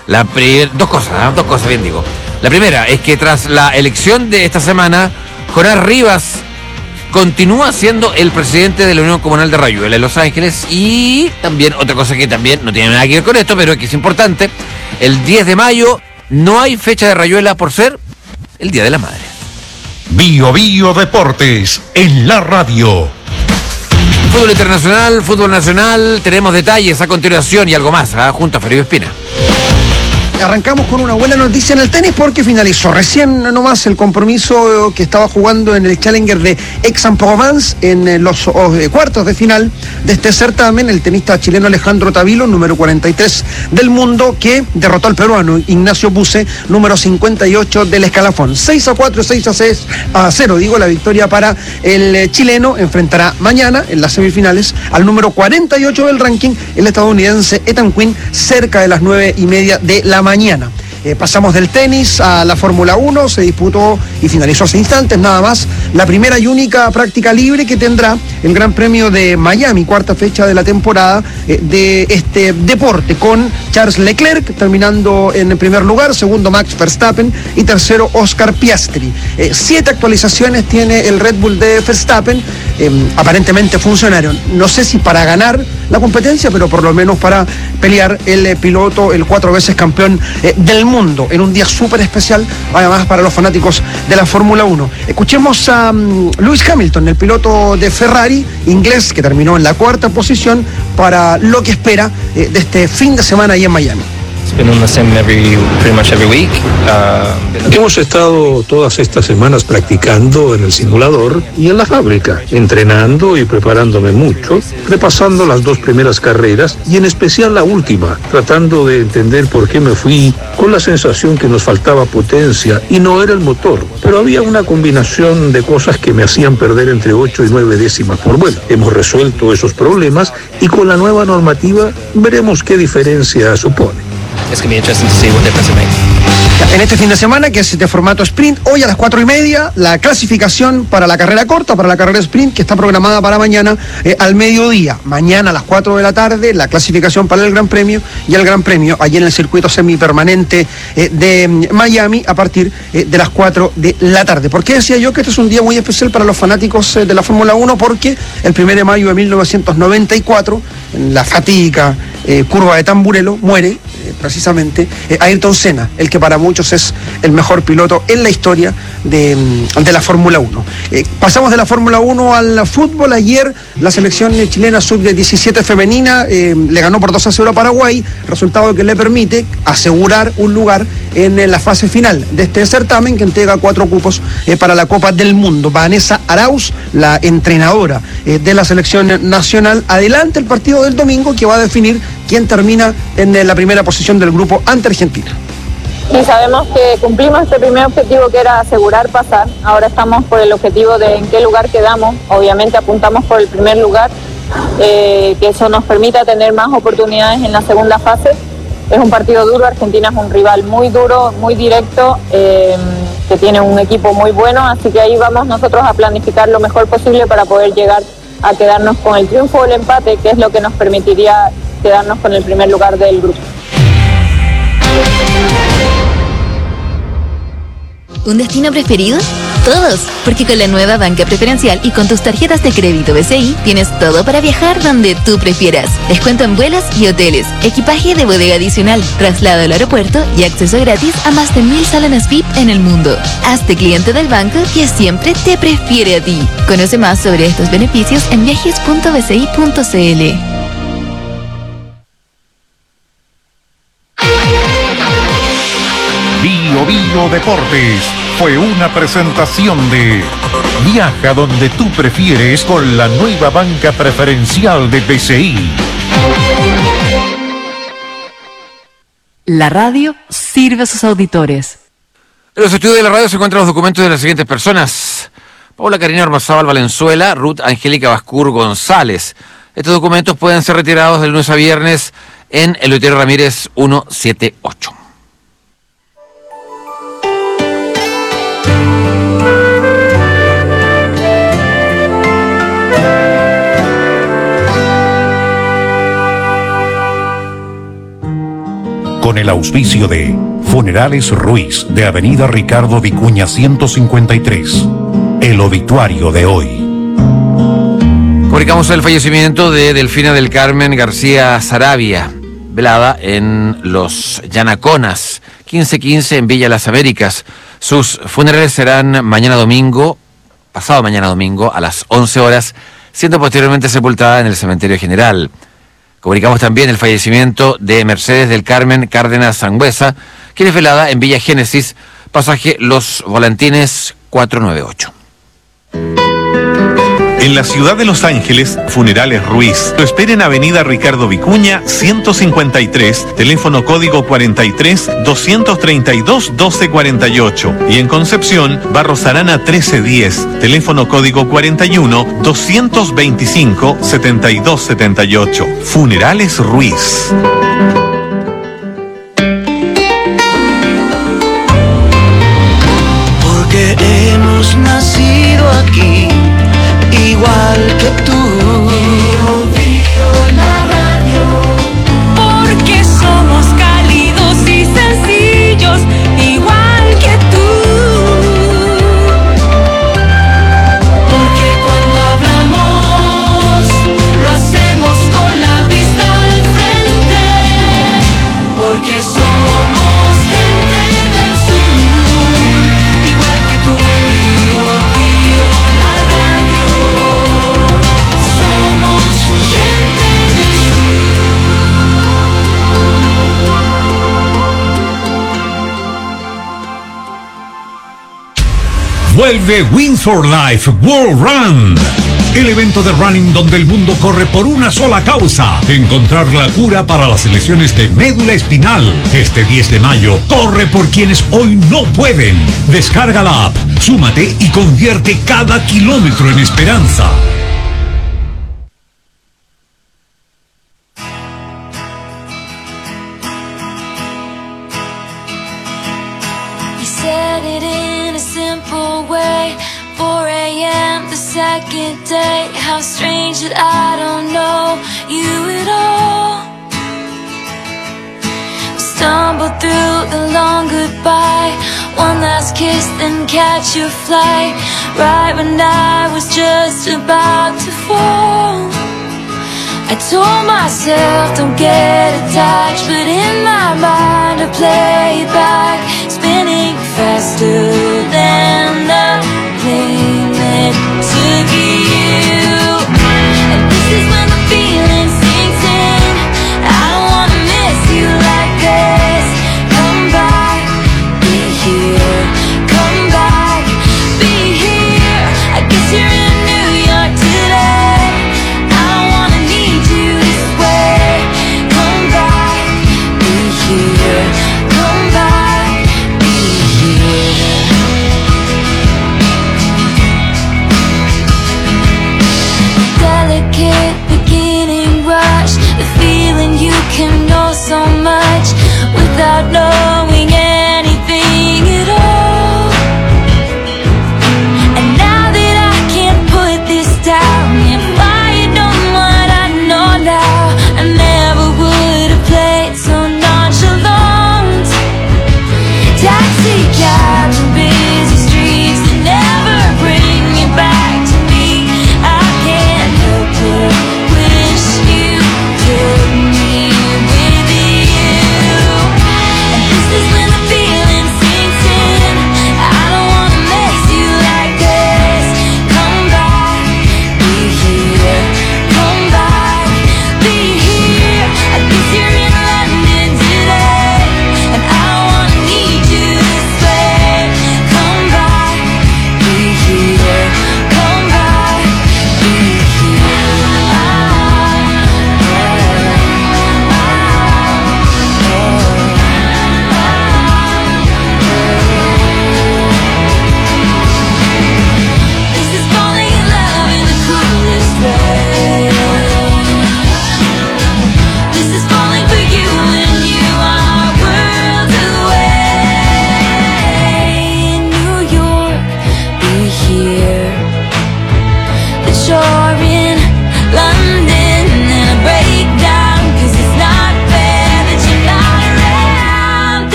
dos cosas, bien digo. La primera es que tras la elección de esta semana, Jonás Rivas continúa siendo el presidente de la Unión Comunal de Rayuela en Los Ángeles. Y también otra cosa que también no tiene nada que ver con esto, pero que es importante: el 10 de mayo no hay fecha de Rayuela por ser el Día de la Madre. Bio Bio Deportes en la radio. Fútbol internacional, fútbol nacional, tenemos detalles a continuación y algo más, junto a Felipe Espina. Arrancamos con una buena noticia en el tenis porque finalizó recién nomás el compromiso que estaba jugando en el Challenger de Aix-en-Provence en los cuartos de final de este certamen, el tenista chileno Alejandro Tavilo, número 43 del mundo, que derrotó al peruano Ignacio Buse, número 58 del escalafón. 6-4, 6-0, la victoria para el chileno. Enfrentará mañana en las semifinales al número 48 del ranking, el estadounidense Ethan Quinn, cerca de las 9:30 de la mañana. Pasamos del tenis a la Fórmula 1, se disputó y finalizó hace instantes nada más la primera y única práctica libre que tendrá el Gran Premio de Miami, cuarta fecha de la temporada de este deporte, con Charles Leclerc terminando en primer lugar, segundo Max Verstappen y tercero Oscar Piastri. 7 actualizaciones tiene el Red Bull de Verstappen, aparentemente funcionaron, no sé si para ganar la competencia, pero por lo menos para pelear el piloto, el 4 veces campeón del mundo, en un día súper especial, además para los fanáticos de la Fórmula 1. Escuchemos a Lewis Hamilton, el piloto de Ferrari, inglés, que terminó en la 4ª posición, para lo que espera de este fin de semana ahí en Miami. Hemos estado todas estas semanas practicando en el simulador y en la fábrica, entrenando y preparándome mucho, repasando las 2 primeras carreras y en especial la última, tratando de entender por qué me fui con la sensación que nos faltaba potencia y no era el motor, pero había una combinación de cosas que me hacían perder entre 8 y 9 décimas por vuelta. Hemos resuelto esos problemas y con la nueva normativa veremos qué diferencia supone. En este fin de semana, que es de formato sprint, hoy a las 4:30, la clasificación para la carrera corta, para la carrera sprint, que está programada para mañana al mediodía. Mañana a las 4 de la tarde, la clasificación para el Gran Premio y el Gran Premio allí en el circuito semipermanente de Miami a partir de las 4 de la tarde. ¿Por qué decía yo que este es un día muy especial para los fanáticos de la Fórmula 1? Porque el 1 de mayo de 1994, en la fatídica curva de Tamburello, muere precisamente Ayrton Senna, el que para muchos es el mejor piloto en la historia de la Fórmula 1. Pasamos de la Fórmula 1 al fútbol. Ayer la selección chilena sub-17 femenina le ganó por 2-0 a Paraguay, resultado que le permite asegurar un lugar en la fase final de este certamen, que entrega 4 cupos para la Copa del Mundo. Vanessa Arauz, la entrenadora de la selección nacional, adelanta el partido del domingo, que va a definir quién termina en la primera posición del grupo ante Argentina. Y sabemos que cumplimos este primer objetivo, que era asegurar pasar. Ahora estamos por el objetivo de en qué lugar quedamos. Obviamente apuntamos por el primer lugar, que eso nos permita tener más oportunidades en la segunda fase. Es un partido duro, Argentina es un rival muy duro, muy directo, que tiene un equipo muy bueno, así que ahí vamos nosotros a planificar lo mejor posible para poder llegar a quedarnos con el triunfo o el empate, que es lo que nos permitiría quedarnos con el primer lugar del grupo. ¿Un destino preferido? Todos, porque con la nueva banca preferencial y con tus tarjetas de crédito BCI tienes todo para viajar donde tú prefieras. Descuento en vuelos y hoteles, equipaje de bodega adicional, traslado al aeropuerto y acceso gratis a más de 1000 salones VIP en el mundo. Hazte cliente del banco que siempre te prefiere a ti. Conoce más sobre estos beneficios en viajes.bci.cl. Bio Deportes fue una presentación de Viaja donde tú prefieres con la nueva banca preferencial de BCI. La radio sirve a sus auditores. En los estudios de la radio se encuentran los documentos de las siguientes personas: Paula Karina Ormazábal Valenzuela, Ruth Angélica Bascur González. Estos documentos pueden ser retirados de lunes a viernes en Eleuterio Ramírez 178. Con el auspicio de Funerales Ruiz, de Avenida Ricardo Vicuña 153. El obituario de hoy. Comunicamos el fallecimiento de Delfina del Carmen García Sarabia, velada en Los Yanaconas, 1515 en Villa Las Américas. Sus funerales serán pasado mañana domingo, a las 11 horas, siendo posteriormente sepultada en el Cementerio General. Comunicamos también el fallecimiento de Mercedes del Carmen Cárdenas Sangüesa, quien es velada en Villa Génesis, pasaje Los Volantines 498. En la ciudad de Los Ángeles, Funerales Ruiz. Lo espera en Avenida Ricardo Vicuña 153, teléfono código 43 232 1248. Y en Concepción, Barros Arana 1310, teléfono código 41 225 7278. Funerales Ruiz. Porque hemos nacido aquí, igual que tú. La radio. Porque somos cálidos y sencillos, igual que tú. Porque cuando hablamos, lo hacemos con la vista al frente. Porque somos gente del sur, igual que tú. Vuelve Wings for Life World Run, el evento de running donde el mundo corre por una sola causa: encontrar la cura para las lesiones de médula espinal. Este 10 de mayo, corre por quienes hoy no pueden. Descarga la app, súmate y convierte cada kilómetro en esperanza. Second day, how strange that I don't know you at all. We stumbled through the long goodbye, one last kiss, then catch your flight, right when I was just about to fall. I told myself don't get attached, but in my mind I play it back, spinning faster than the plane that took you. And this is when the feeling sinks in, I don't wanna miss you like this. Come back, be here. Come back, be here. I guess you're in New York today, I don't wanna need you this way. Come back, be here. Come back, be here.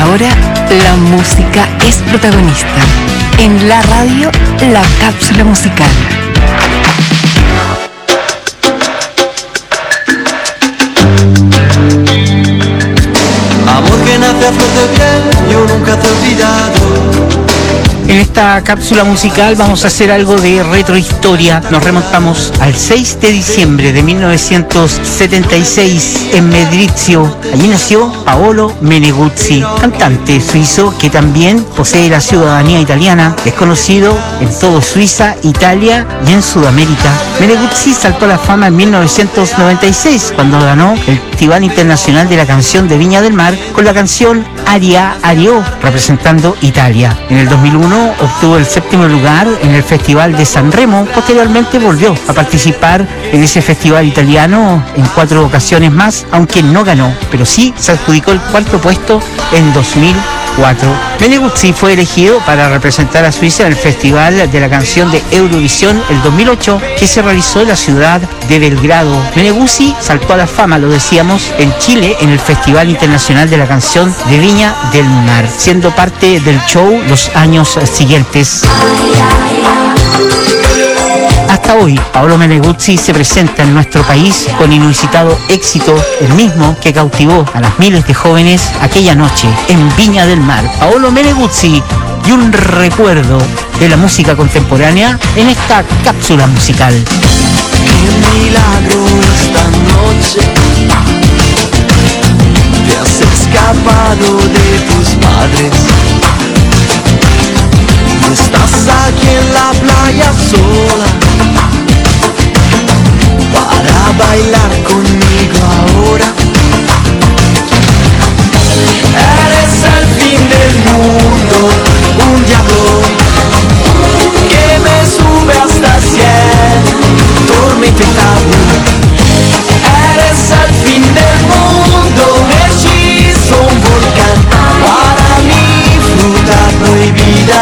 Ahora la música es protagonista. En la radio, la cápsula musical. Amor que nace a flor de piel, yo nunca te he olvidado. En esta cápsula musical vamos a hacer algo de retrohistoria. Nos remontamos al 6 de diciembre de 1976 en Mendrisio. Allí nació Paolo Meneguzzi, cantante suizo que también posee la ciudadanía italiana. Es conocido en todo Suiza, Italia y en Sudamérica. Meneguzzi saltó a la fama en 1996 cuando ganó el Festival Internacional de la Canción de Viña del Mar con la canción Aria Ario, representando Italia. En el 2001 obtuvo el 7º lugar en el Festival de San Remo. Posteriormente volvió a participar en ese festival italiano en 4 ocasiones más, aunque no ganó, pero sí se adjudicó el 4º puesto en 2004. Meneguzzi fue elegido para representar a Suiza en el Festival de la Canción de Eurovisión el 2008, que se realizó en la ciudad de Belgrado. Meneguzzi saltó a la fama, lo decíamos, en Chile en el Festival Internacional de la Canción de Viña del Mar, siendo parte del show los años siguientes. Hasta hoy, Paolo Meneguzzi se presenta en nuestro país con inusitado éxito, el mismo que cautivó a las miles de jóvenes aquella noche en Viña del Mar. Paolo Meneguzzi y un recuerdo de la música contemporánea en esta cápsula musical. Qué milagro esta noche, te has escapado de tus padres. Estás aquí en la playa sola para bailar conmigo ahora. Eres el fin del mundo, un diablo que me sube hasta el cielo, tormenta y tabú. Eres el fin del mundo, un hechizo, un volcán, para mí fruta prohibida.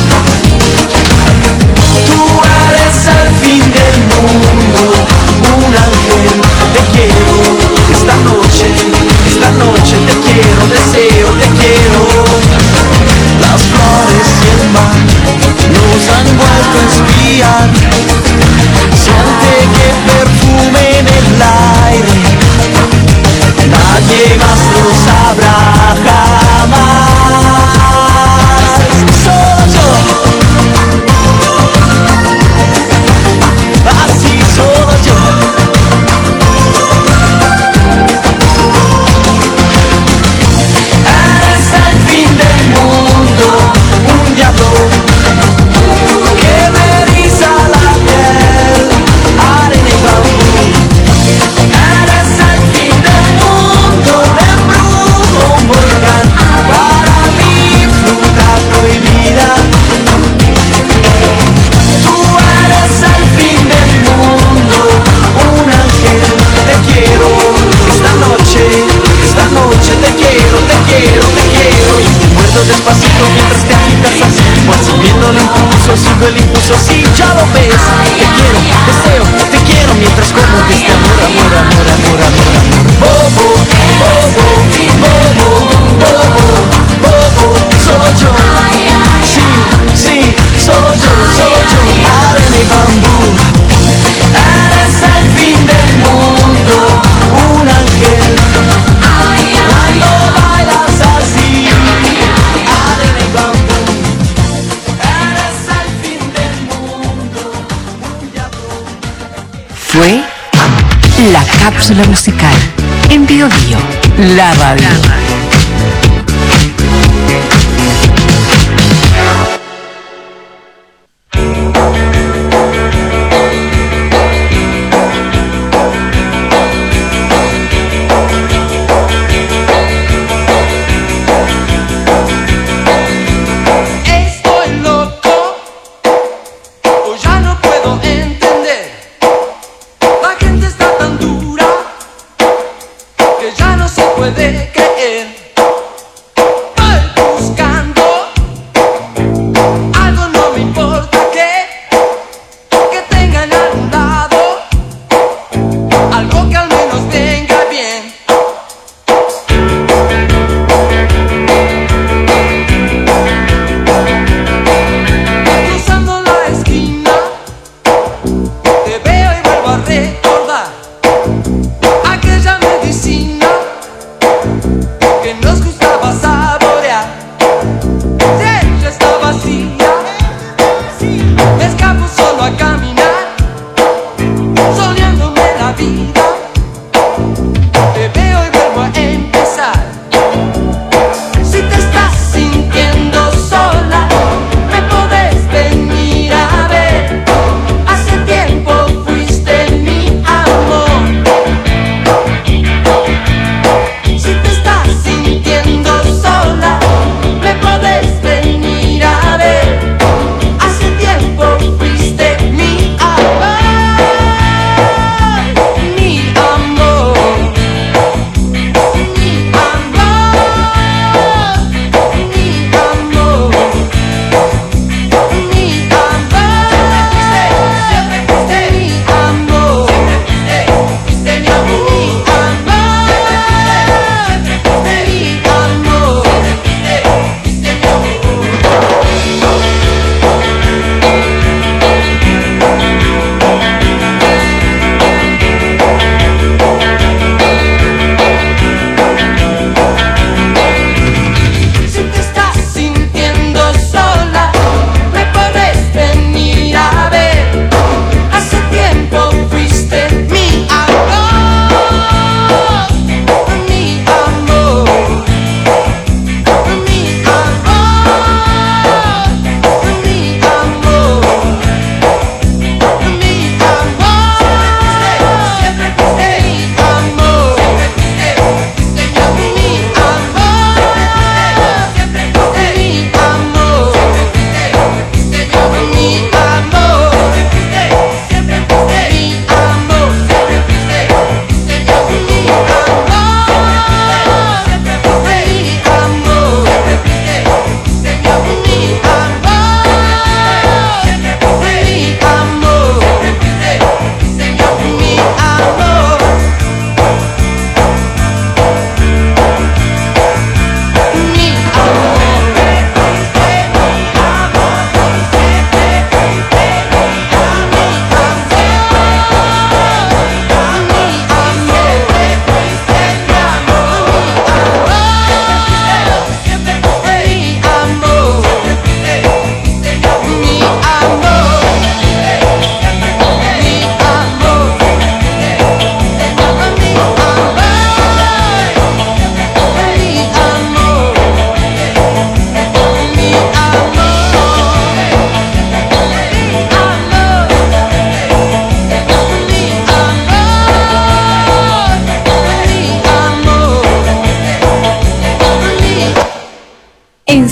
Tú eres el fin del mundo, un ángel, te quiero. Esta noche te quiero, deseo, te quiero. Las flores y el mar nos han vuelto a espiar. Siente que perfume en el aire, nadie más lo sabrá jamás. Solo yo. Así solo yo. Eres el fin del mundo, un diablo que me eriza la piel, arena y bambú. Eres el fin del mundo, un embrujo, un volcán, para mí fruta prohibida. Tú eres el fin del mundo, un ángel, te quiero. Esta noche te quiero, te quiero, te quiero. Y te muerdo despacito mientras te agitas así, vas subiendo el impulso, sigo el impulso, sí, ya lo ves. Te quiero, deseo, te quiero, mientras como de este amor, amor, amor, amor, amor, amor. Bobo, bobo, bobo, bobo, bobo, soy yo. Sí, sí, soy yo, arena y bambú. Eres el fin del mundo, un ángel, cuando bailas así, arena y bambú. Eres el fin del mundo, un diablo. Fue la cápsula musical en Bio Bio, la radio. Estoy loco, o ya no puedo entender. La gente está tan dura que ya no se puede creer. Voy buscando algo, no me importa que tengan a un lado, algo que al menos venga bien.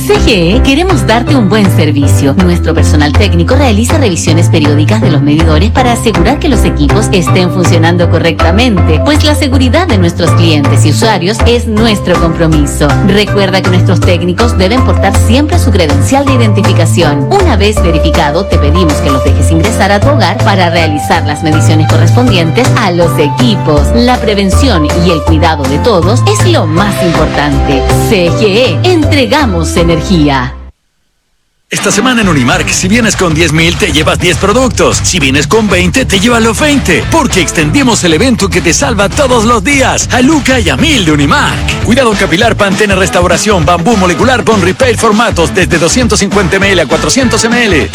CGE queremos darte un buen servicio. Nuestro personal técnico realiza revisiones periódicas de los medidores para asegurar que los equipos estén funcionando correctamente, pues la seguridad de nuestros clientes y usuarios es nuestro compromiso. Recuerda que nuestros técnicos deben portar siempre su credencial de identificación. Una vez verificado, te pedimos que los dejes ingresar a tu hogar para realizar las mediciones correspondientes a los equipos. La prevención y el cuidado de todos es lo más importante. CGE, entregamos energía. Esta semana en Unimark, si vienes con 10,000 te llevas 10 productos. Si vienes con 20 te llevas los 20. Porque extendimos el evento que te salva todos los días. A Luca y a 1000 de Unimark. Cuidado capilar Pantene Restauración, bambú molecular con repair formatos desde 250 ml a 400 ml.